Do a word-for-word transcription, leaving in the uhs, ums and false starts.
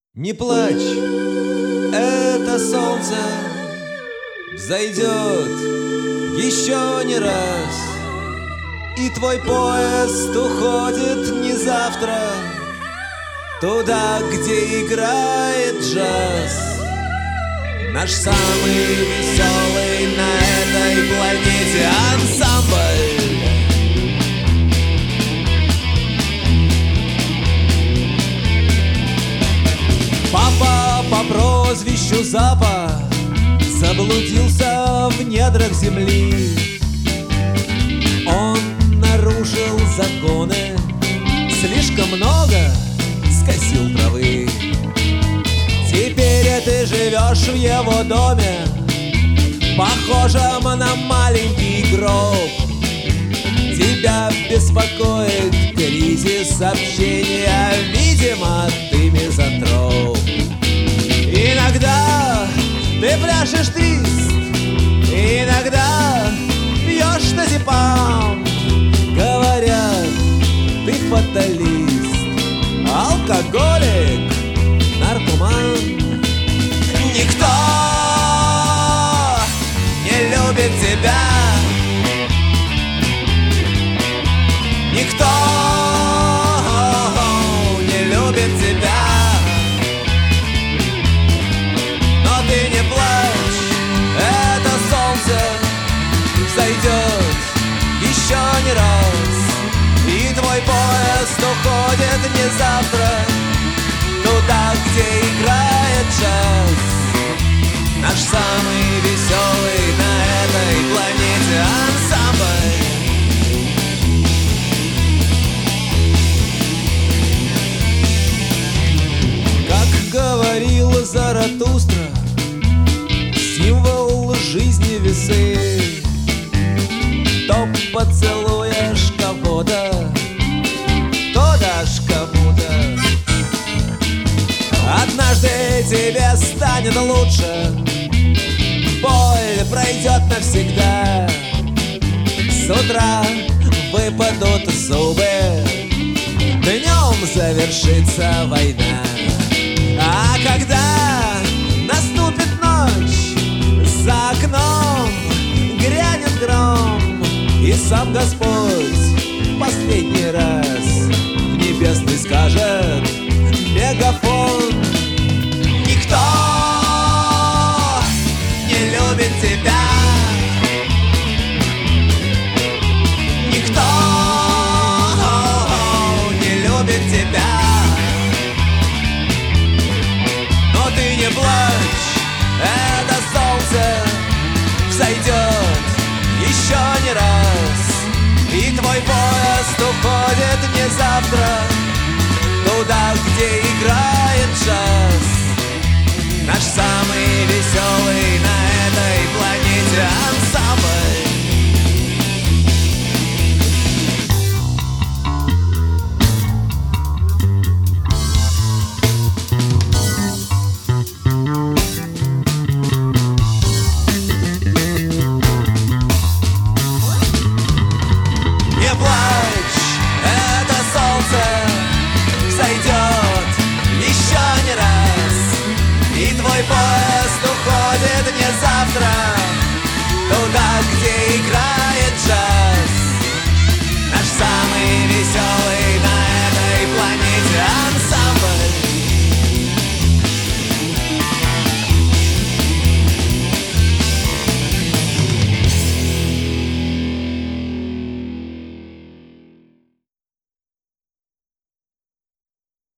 Не плачь, это солнце взойдет еще не раз, и твой поезд уходит не завтра туда, где играет джаз. Наш самый веселый на этой планете ансамбль. Папа по прозвищу Запа заблудился в недрах земли. Он нарушил законы, слишком много скосил травы. Теперь ты живешь в его доме, похожем на маленький гроб. Тебя беспокоит кризис общения, видимо, ты мизантроп. Иногда ты пляшешь твист, иногда пьешь назепам. Говорят, ты фаталист, алкоголик, наркоман. Никто не любит тебя, никто не любит тебя. Но ты не плачь, это солнце взойдет еще не раз, и твой поезд уходит не завтра туда, где играет джаз. Наш самый веселый на этой планете ансамбль. Как говорил Заратустра, символ жизни весы. То поцелуешь кого-то, то дашь кому-то. Однажды тебе станет лучше, боль пройдет навсегда. С утра выпадут зубы, днем завершится война. А когда наступит ночь, за окном грянет гром, и сам Господь последний раз в небесный скажет мегафон. Никто не любит тебя, никто не любит тебя. Но ты не плачь, это солнце взойдет еще не раз, и твой поезд уходит не завтра туда, где играет джаз. Наш самый веселый на этой планете ансамбль. Не плачь, это солнце взойдет еще не раз, и твой поезд уходит не завтра туда, где играет